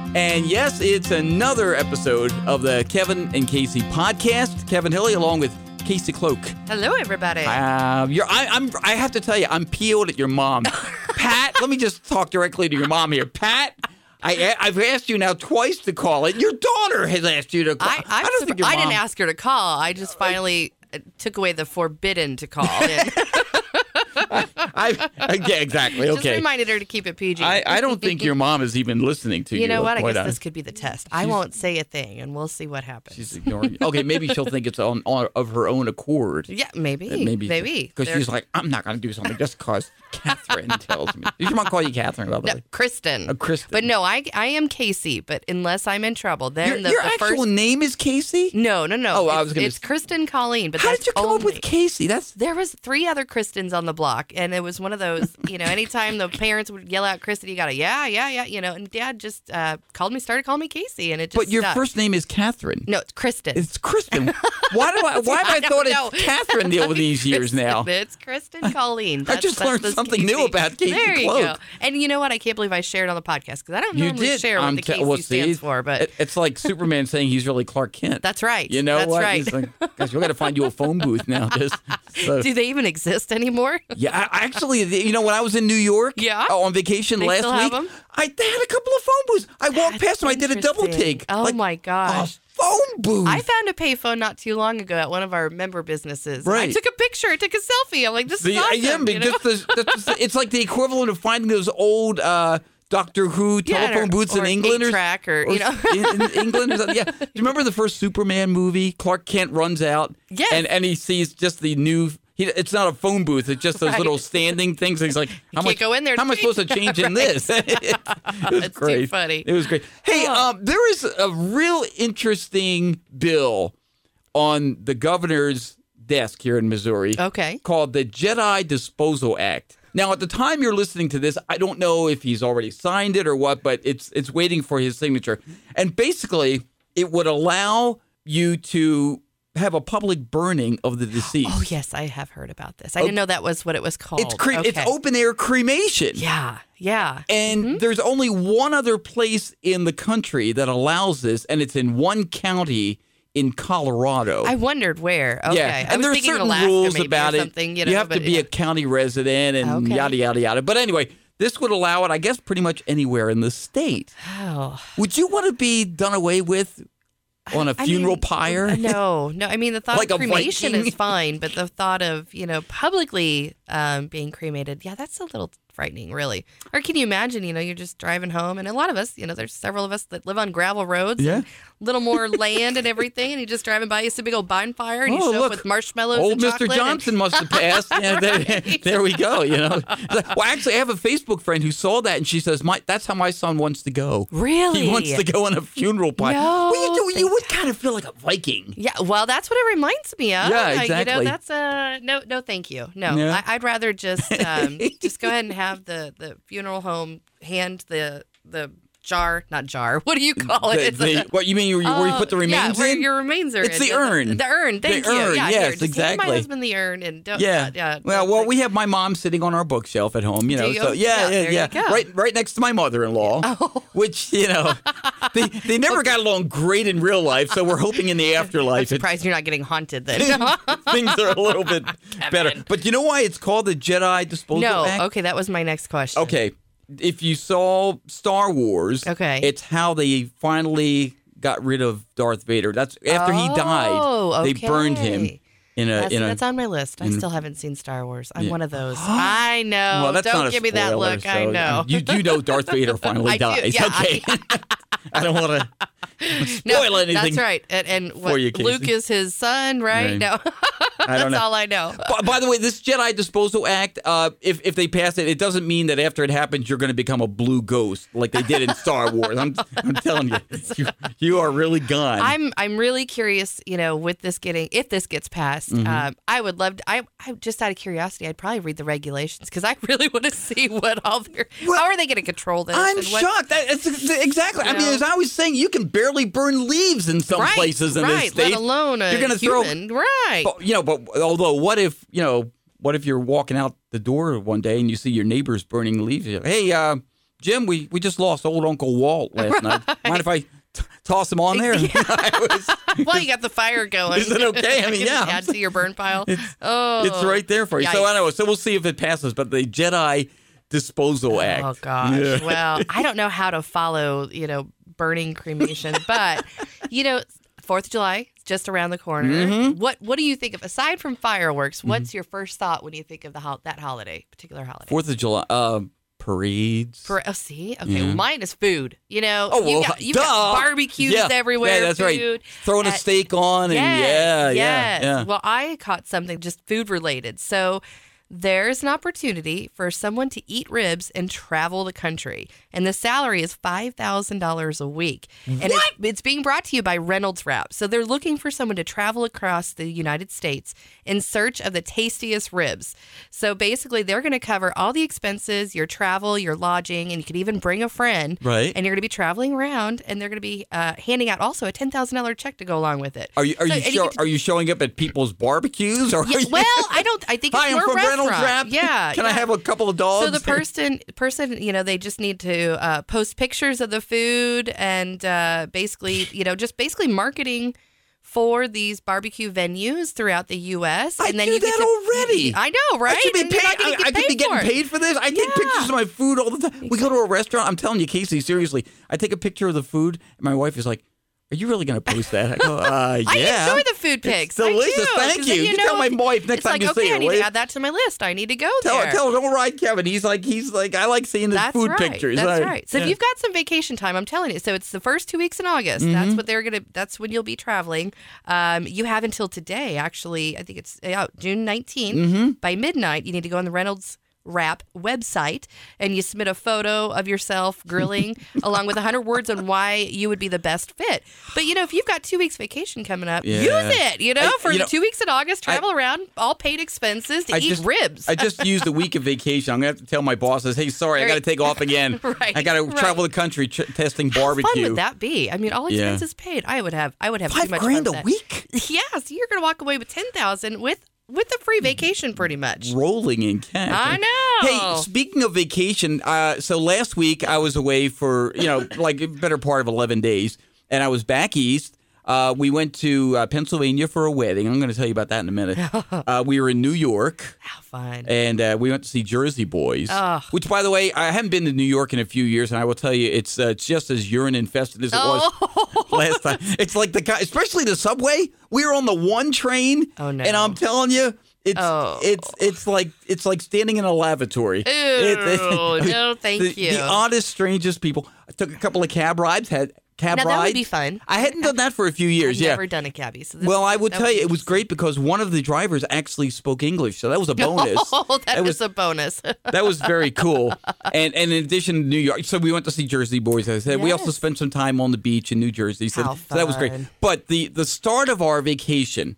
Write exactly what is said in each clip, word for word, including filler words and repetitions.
And yes, it's another episode of the Kevin and Casey podcast. Kevin Hilly along with Casey Cloak. Hello, everybody. Uh, you're, I, I'm, I have to tell you, I'm peeled at your mom. Pat, let me just talk directly to your mom here. Pat, I, I've asked you now twice to call it. Your daughter has asked you to call. I, I, I don't think your I mom... didn't ask her to call. I just finally took away the forbidden to call. And I, I, yeah, exactly. Okay. Just reminded her to keep it P G. I, I don't think your mom is even listening to you. You know what? I guess on. this could be the test. I won't say a thing, and we'll see what happens. She's ignoring you. Okay, maybe she'll think it's on, on of her own accord. Yeah, maybe. Uh, maybe. Maybe. Because she's like, I'm not going to do something just because Catherine tells me. Did your mom call you Catherine, by the No, way? Kristen. Uh, Kristen. But no, I I am Casey, but unless I'm in trouble, then Your, the, your the actual first... name is Casey? No, no, no. Oh, it's, I was gonna... It's Kristen Colleen, but How that's did you come only... up with Casey? That's... There was three other Kristens on the block, and it was one of those, you know, anytime the parents would yell out Kristen, you got to, yeah, yeah, yeah, you know, and Dad just uh, called me, started calling me Casey, and it just But your stuck. first name is Catherine. No, it's Kristen. It's Kristen. Why do I? Why have I, I thought don't know. it's Catherine over these years now? It's Kristen Colleen. That's, I just that's learned the something Casey. new about Casey There you Cloak. go. And you know what? I can't believe I shared on the podcast because I don't You normally did. share what I'm the te- Casey well, see, stands for, but it- it's like Superman saying he's really Clark Kent. that's right. You know that's what? right. He's like, guys, we got to find you a phone booth now. Just so. Do they even exist anymore? Yeah, I, actually, you know, when I was in New York Yeah? uh, on vacation They last still week, have 'em? I they had a couple of phone booths. I walked That's past them. I did a double interesting. take. Oh, like, my gosh. A phone booth. I found a payphone not too long ago at one of our member businesses. Right. I took a picture. I took a selfie. I'm like, this See, is awesome. yeah, but you know? just the, just the, it's like the equivalent of finding those old uh, Doctor Who Yeah, telephone or- booths or in England, eight-track or, you know. in, in England. Or something. Yeah. Do you remember the first Superman movie? Clark Kent runs out, Yes. and and he sees just the new. He, it's not a phone booth. It's just those Right. little standing things. And he's like, "How can't much? go in there How to am I change supposed to change in Right. this?" it was That's too great. funny. It was great. Hey, Oh. um, there is a real interesting bill on the governor's desk here in Missouri Okay. called the Jedi Disposal Act. Now, at the time you're listening to this, I don't know if he's already signed it or what, but it's it's waiting for his signature. And basically, it would allow you to have a public burning of the deceased. Oh, yes, I have heard about this. I didn't know that was what it was called. It's cre- okay. it's open air cremation. Yeah, yeah. And there's only one other place in the country that allows this, and it's in one county in Colorado. I wondered where. Okay. Yeah, I and was there's thinking certain Alaska rules maybe about or it. something, you know, have to but, be yeah. a county resident and Okay. yada, yada, yada. But anyway, this would allow it, I guess, pretty much anywhere in the state. Oh. Would you want to be done away with on a I funeral mean, pyre? No, no. I mean, the thought Like of a cremation Viking? is fine, but the thought of, you know, publicly um, being cremated, yeah, that's a little frightening, really. Or can you imagine, you know, you're just driving home, and a lot of us, you know, there's several of us that live on gravel roads, Yeah. and little more land and everything, and you're just driving by, you see a big old bonfire, and you Oh, show look. up with marshmallows Old and Mister chocolate. and- Johnson must have passed. Yeah, there, there we go. You know. Well, actually, I have a Facebook friend who saw that, and she says, "My, that's how my son wants to go. Really? He wants to go on a funeral pyre. No, well, you, do, you thank- would kind of feel like a Viking. Yeah, well, that's what it reminds me of. Yeah, Uh, You exactly. know, that's uh, no, no, thank you. No, Yeah. I, I'd rather just um, just go ahead and have the, the funeral home hand the the jar, not jar. What do you call it? The- It's the- a- what you mean? Where you, where you put the Oh, remains yeah, where in? your remains are. It's in. the urn. The urn. Thank The you. urn, Yeah, yes, here, just hand exactly. my husband the urn and don't. Yeah. yeah. Well, don't well, think- we have my mom sitting on our bookshelf at home. You know. Do you? So yeah, Yeah, yeah, there yeah. you go. Right, right next to my mother-in-law. Oh. Which you know, they they never got along great in real life. So we're hoping in the afterlife, it, Surprised you're not getting haunted then. things are a little bit better. But you know why it's called the Jedi Disposal no. Act? Okay, that was my next question. Okay. If you saw Star Wars, Okay. it's how they finally got rid of Darth Vader. That's after he Oh, died. They burned him okay. in a That's, in a. that's on my list. I in- still haven't seen Star Wars. I'm Yeah. one of those. I know. well, that's Don't not a give me that spoiler, look. I so, know. um, You do know Darth Vader finally I do, dies. yeah, okay. I don't want to no, spoil anything. That's right. And, and what, for you, Casey. Luke is his son, right? Right. No. I don't That's know. all I know. By, by the way, this Jedi Disposal Act, uh, if if they pass it, it doesn't mean that after it happens you're going to become a blue ghost like they did in Star Wars. I'm I'm telling you, you, you are really gone. I'm I'm really curious, you know, with this getting if this gets passed, Mm-hmm. um, I would love to. I I just out of curiosity, I'd probably read the regulations because I really want to see what all their Well, how are they going to control this? I'm and what, shocked. That, it's exactly. I You mean, know? as I was saying, you can barely burn leaves in some right, places in right, this state. let alone a You're gonna throw- human, right? But, you know, but although, what if you know? What if you're walking out the door one day and you see your neighbors burning leaves? You're like, hey, uh, Jim, we, we just lost old Uncle Walt last night. Mind if I t- toss him on there? Yeah. I was, Well, you got the fire going. Is it okay? I mean, yeah. Add to your burn pile. It's, oh, it's right there for you. So yikes. I know. So we'll see if it passes. But the Jedi Disposal Act. Oh gosh. Yeah. Well, I don't know how to follow, you know, burning cremation, but you know, Fourth of July is just around the corner. Mm-hmm. What What do you think of aside from fireworks? What's your first thought when you think of the ho- that holiday, particular holiday? Fourth of July. Uh, parades. For, oh, see, okay. Yeah. Well, mine is food. You know, Oh, you well, got, you duh. got barbecues Yeah. everywhere. Yeah, that's right. food. Throwing a At- steak on and Yes, yeah, yes. yeah, yeah. Well, I caught something just food related. So there's an opportunity for someone to eat ribs and travel the country. And the salary is five thousand dollars a week. And it's, it's being brought to you by Reynolds Wrap. So they're looking for someone to travel across the United States in search of the tastiest ribs. So basically, they're going to cover all the expenses, your travel, your lodging, and you could even bring a friend. Right. And you're going to be traveling around, and they're going to be uh, handing out also a ten thousand dollars check to go along with it. Are you are So- you and show, get to- are you showing up at people's barbecues? Or Yeah, are you, well, I don't. I think it's Hi, I'm more from restaurant. Reynolds Wrap. Yeah. Can I yeah. have a couple of dogs? So the person, person, you know, they just need to uh, post pictures of the food and uh, basically, you know, just basically marketing for these barbecue venues throughout the U S I and then do you get that to, already. I know, right? I should be And you're paid. not gonna I, get I could be paid getting for it. paid for this. I take Yeah. pictures of my food all the time. We go to a restaurant. I'm telling you, Casey, seriously. I take a picture of the food, and my wife is like, "Are you really going to post that?" I go, uh, I yeah. enjoy the food pics. It's delicious. I do, Thank 'cause you. then You tell know my wife next it's time like, you okay, see her, I need will to you? add that to my list. I need to go Tell, there. tell, don't ride Kevin. He's like, he's like, I like seeing his That's food right. pictures. That's I- right. So yeah. if you've got some vacation time, I'm telling you. So it's the first two weeks in August. Mm-hmm. That's what they're gonna. That's when you'll be traveling. Um, you have until today. Actually, I think it's uh, June nineteenth Mm-hmm. by midnight. You need to go on the Reynolds Wrap website and you submit a photo of yourself grilling along with one hundred words on why you would be the best fit. But you know, if you've got two weeks vacation coming up, Yeah. use it. You know, I- for you the know, two weeks in August, travel around, all paid expenses to I eat just- ribs. I just used a week of vacation. I'm gonna have to tell my bosses, "Hey, sorry, I got to Right. take off again. Right, I got to right. travel the country ch- testing How barbecue." fun would that be? I mean, all Yeah. expenses paid. I would have. I would have too Five much grand fun a with that. week, Yeah, so you're going to walk away with ten thousand with with a free vacation, pretty much. rolling in cash. I know. Hey, speaking of vacation, uh, so last week I was away for, you know, like a better part of eleven days, and I was back east. Uh, we went to uh, Pennsylvania for a wedding. I'm going to tell you about that in a minute. Uh, we were in New York, How fun. and uh, we went to see Jersey Boys, Oh. which, by the way, I haven't been to New York in a few years, and I will tell you, it's, uh, it's just as urine infested as it was Oh. last time. It's like the guy, especially the subway. We were on the one train, Oh, no. and I'm telling you, it's Oh. it's it's like it's like standing in a lavatory. Ew, It- it- no, thank the, you. The oddest, strangest people. I took a couple of cab rides. Had cab Now, rides. that would be fun. I hadn't done that for a few years. I've yeah. never done a cabbie. So this Well, is- I would that tell you, be it was great because one of the drivers actually spoke English, so that was a bonus. Oh, that That was was- a bonus. That was very cool. And and in addition to New York, so we went to see Jersey Boys. As I said, we also Yes. spent some time on the beach in New Jersey. So, How so that was great. fun. But the the start of our vacation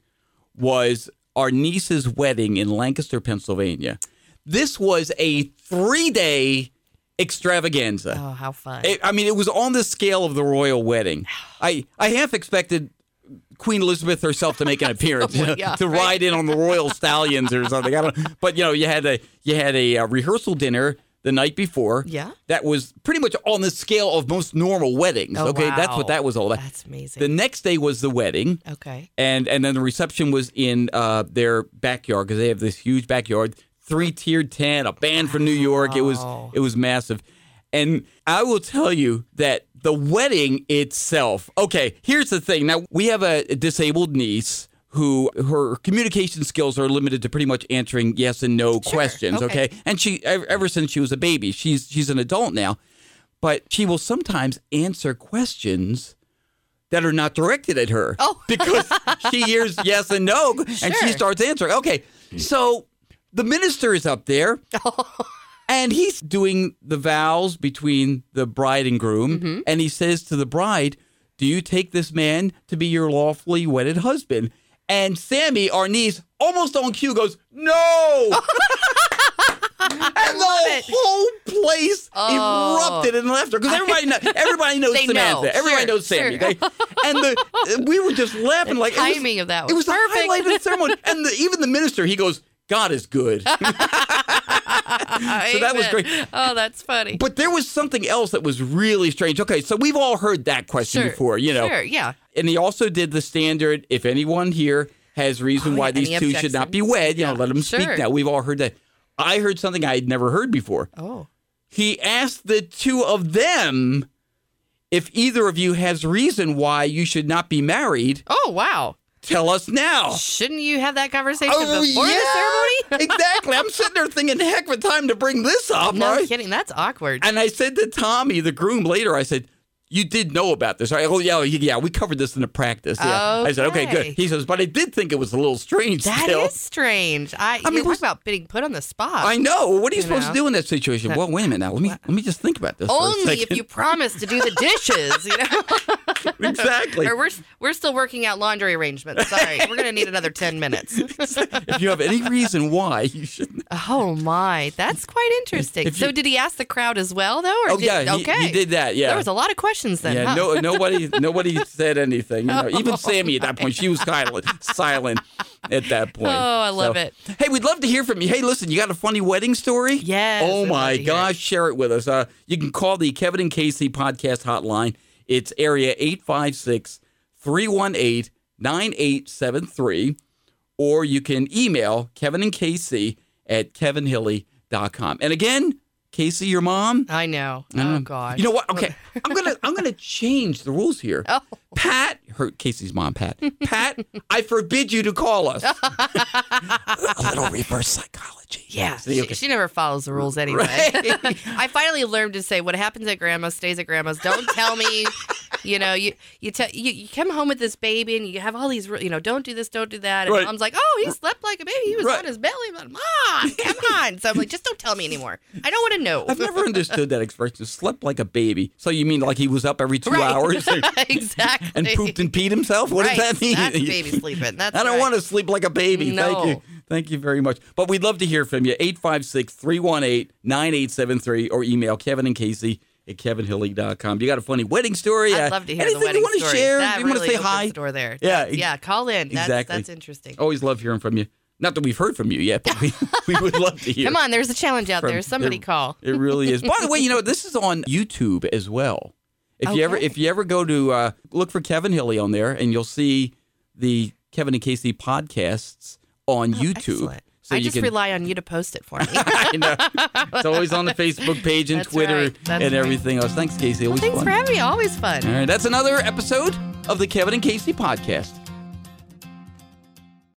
was our niece's wedding in Lancaster, Pennsylvania. This was a three day extravaganza. Oh, how fun. It- I mean, it was on the scale of the royal wedding. I, I half expected Queen Elizabeth herself to make an appearance, you know, yeah, to right. ride in on the royal stallions or something. I don't. But you know, you had a you had a, uh rehearsal dinner the night before. Yeah. that was pretty much on the scale of most normal weddings. Oh, okay, that's wow. what that was all about. That's amazing. The next day was the wedding. Okay. And and then the reception was in uh, their backyard because they have this huge backyard, three tiered tent, a band from New York. It was Wow. it was massive, and I will tell you that the wedding itself. Okay, here's the thing. Now we have a, a disabled niece who her communication skills are limited to pretty much answering yes and no questions. okay. Okay, and she ever, ever since she was a baby, she's she's an adult now, but she will sometimes answer questions that are not directed at her. Oh. Because she hears yes and no, and she Sure. starts answering. Okay, so the minister is up there, and he's doing the vows between the bride and groom, Mm-hmm. and he says to the bride, "Do you take this man to be your lawfully wedded husband?" And Sammy, our niece, almost on cue goes, "No!" And the it. whole place Oh. erupted in laughter because everybody, know, everybody knows They Samantha. know. Everybody Sure, knows Sammy. sure. They- and the, we were just laughing The like it was- timing of that It was was the perfect. highlight of the ceremony. And the, even the minister, he goes, "God is good." that was great. Oh, that's funny. But there was something else that was really strange. Okay, so we've all heard that question Sure, before, you know. Sure, yeah. And he also did the standard, if anyone here has reason Oh, why yeah, these any two should not be objections? wed, you know, Yeah, let them sure. speak now. We've all heard that. I heard something I had never heard before. Oh. He asked the two of them if either of you has reason why you should not be married. Oh, wow. Tell us now. Shouldn't you have that conversation Oh, before yeah. the ceremony? Exactly. I'm sitting there thinking, heck of a time to bring this up. No all right? kidding. That's awkward. And I said to Tommy, the groom, later, I said, you did know about this, right? Oh, yeah, yeah, we covered this in the practice. Yeah. I said, okay, Okay. good. He says, but I did think it was a little strange That still. is strange. I, I I mean, mean, what's- talk about being put on the spot. I know. What are you, You supposed know? to do in that situation? Well, wait a minute now. Let me let me just think about this for a Only second. if you promise to do the dishes, you know. Exactly. Or we're we're still working out laundry arrangements. Sorry, we're gonna need another ten minutes. If you have any reason why you shouldn't. Oh my, that's quite interesting. If you- So did he ask the crowd as well, though? Or Oh did, yeah, he, okay. he did that. Yeah. There was a lot of questions then. Yeah, huh? no, nobody, nobody said anything. You know, even Sammy at that point, she was silent, silent at that point. Oh, I love So, it. Hey, we'd love to hear from you. Hey, listen, you got a funny wedding story? Yes, Oh I'd love my to hear gosh, it. share it with us. Uh, you can call the Kevin and Casey podcast hotline. It's area eight five six, three one eight, nine eight seven three, or you can email Kevin and Casey at kevin hilly dot com. And again, Casey, your mom. I know. I don't Oh know. gosh. You know what? Okay, I'm gonna I'm gonna change the rules here. Oh. Pat, her Casey's mom, Pat. Pat, I forbid you to call us. A little reverse psychology. Yeah, See, she, okay. she never follows the rules anyway. Right. I finally learned to say, "What happens at grandma's stays at grandma's." Don't tell me. You know, you you, tell you you come home with this baby and you have all these, you know, don't do this, don't do that. And Right. mom's like, "Oh, he slept like a baby. He was Right. on his belly." I'm like, Mom, come on. So I'm like, just don't tell me anymore. I don't want to know. I've never understood that expression. Slept like a baby. So you mean like he was up every two Right. hours and, Exactly. and pooped and peed himself? What Right. does that mean? That's baby sleeping. That's I don't right. want to sleep like a baby. No. Thank you. Thank you very much. But we'd love to hear from you. eight five six, three one eight, nine eight seven three or email Kevin and Casey at kevin hilly dot com. You got a funny wedding story? I'd Uh, love to hear anything the wedding you want to story. share? That Do you want really to say opens hi? the door there. Yeah, That's- yeah. Call in. That's, exactly. That's interesting. Always love hearing from you. Not that we've heard from you yet, but we, we would love to hear. Come on, there's a challenge out from- there. Somebody it, call. It really is. By the way, you know, this is on YouTube as well. If you ever Okay. if you ever go to uh, look for Kevin Hilly on there, and you'll see the Kevin and Casey podcasts on YouTube. Excellent. So I you just can, rely on you to post it for me. I know. It's always on the Facebook page and That's Twitter right. That's and right. everything else. Thanks, Casey. Always Thanks fun. for having me. Always fun. All right, that's another episode of the Kevin and Casey podcast.